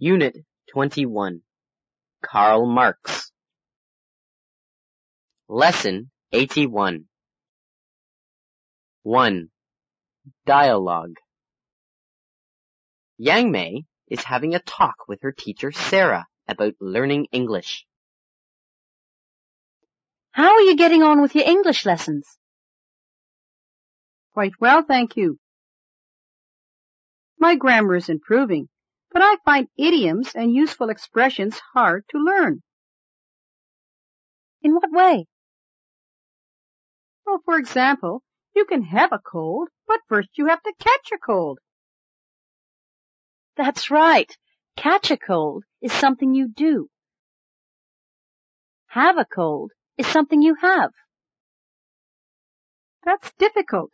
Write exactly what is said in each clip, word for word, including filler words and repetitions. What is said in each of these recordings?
Unit twenty-one. Karl Marx. Lesson eighty-one. one. Dialogue. Yang Mei is having a talk with her teacher Sarah about learning English. How are you getting on with your English lessons? Quite well, thank you. My grammar is improving, but I find idioms and useful expressions hard to learn. In what way? Well, for example, you can have a cold, but first you have to catch a cold. That's right. Catch a cold is something you do. Have a cold is something you have. That's difficult.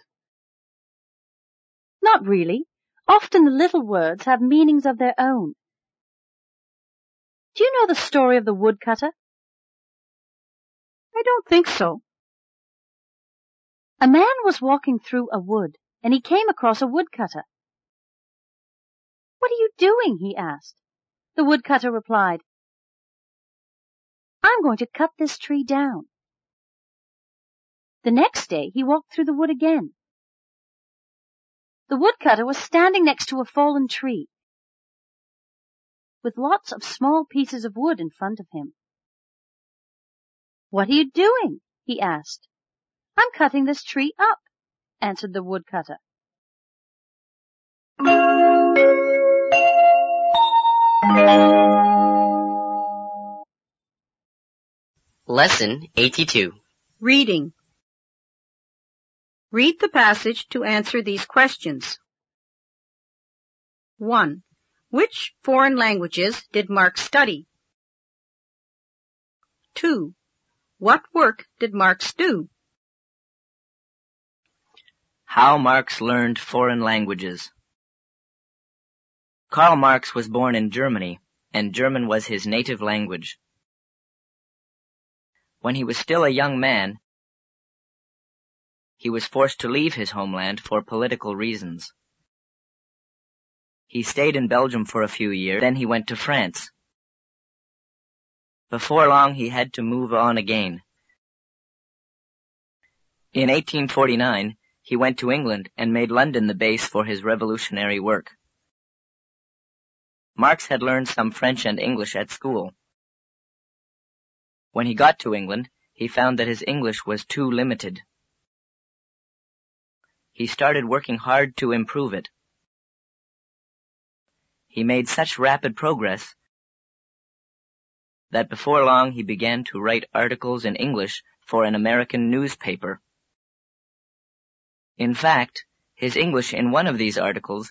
Not really. Often the little words have meanings of their own. Do you know the story of the woodcutter? I don't think so. A man was walking through a wood, and he came across a woodcutter. "What are you doing?" he asked. The woodcutter replied, "I'm going to cut this tree down." The next day he walked through the wood again. The woodcutter was standing next to a fallen tree, with lots of small pieces of wood in front of him. "What are you doing?" he asked. "I'm cutting this tree up," answered the woodcutter. Lesson eighty-two. Reading. Read the passage to answer these questions. one. Which foreign languages did Marx study? two. What work did Marx do? How Marx learned foreign languages. Karl Marx was born in Germany, and German was his native language. When he was still a young man, he was forced to leave his homeland for political reasons. He stayed in Belgium for a few years, then he went to France. Before long, he had to move on again. In eighteen forty-nine, he went to England and made London the base for his revolutionary work. Marx had learned some French and English at school. When he got to England, he found that his English was too limited. He started working hard to improve it. He made such rapid progress that before long he began to write articles in English for an American newspaper. In fact, his English in one of these articles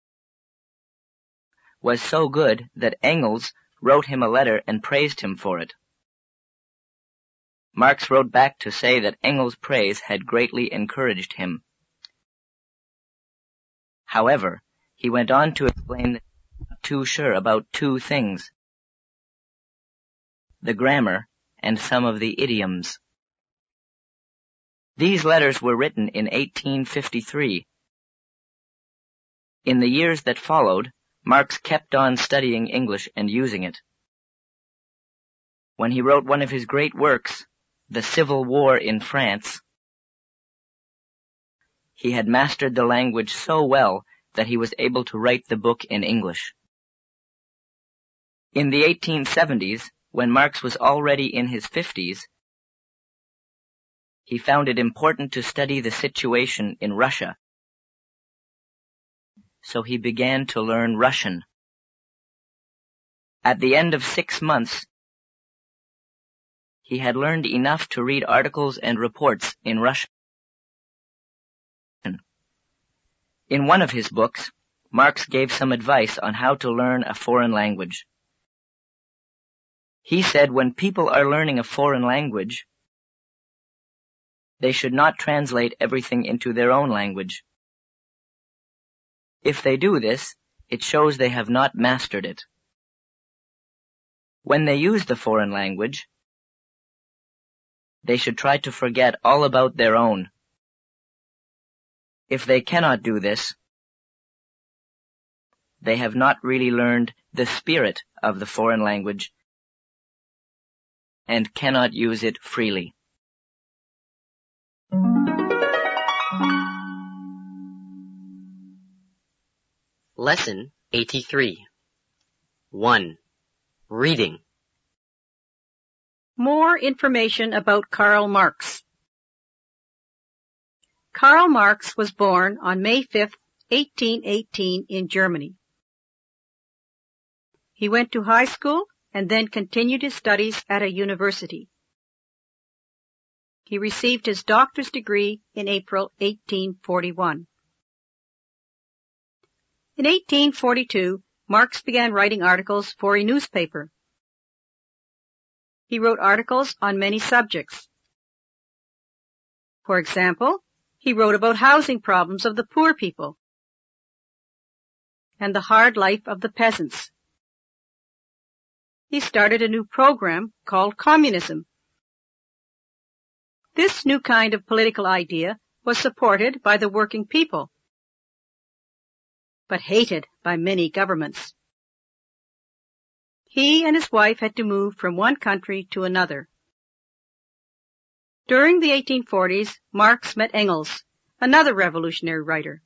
was so good that Engels wrote him a letter and praised him for it. Marx wrote back to say that Engels' praise had greatly encouraged him. However, he went on to explain that he was not too sure about two things: the grammar and some of the idioms. These letters were written in eighteen fifty-three. In the years that followed, Marx kept on studying English and using it. When he wrote one of his great works, The Civil War in France, he had mastered the language so well that he was able to write the book in English. In the eighteen seventies, when Marx was already in his fifties, he found it important to study the situation in Russia. So he began to learn Russian. At the end of six months, he had learned enough to read articles and reports in Russian. In one of his books, Marx gave some advice on how to learn a foreign language. He said when people are learning a foreign language, they should not translate everything into their own language. If they do this, it shows they have not mastered it. When they use the foreign language, they should try to forget all about their own. If they cannot do this, they have not really learned the spirit of the foreign language and cannot use it freely. Lesson eighty-three. one. Reading. More information about Karl Marx. Karl Marx was born on May fifth, eighteen eighteen in Germany. He went to high school and then continued his studies at a university. He received his doctor's degree in April eighteen forty-one. In eighteen forty-two, Marx began writing articles for a newspaper. He wrote articles on many subjects. For example, he wrote about housing problems of the poor people and the hard life of the peasants. He started a new program called communism. This new kind of political idea was supported by the working people, but hated by many governments. He and his wife had to move from one country to another. During the eighteen forties, Marx met Engels, another revolutionary writer,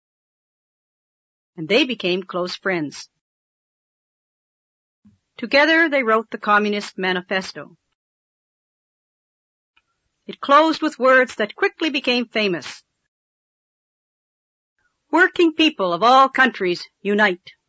and they became close friends. Together they wrote the Communist Manifesto. It closed with words that quickly became famous. Working people of all countries, unite.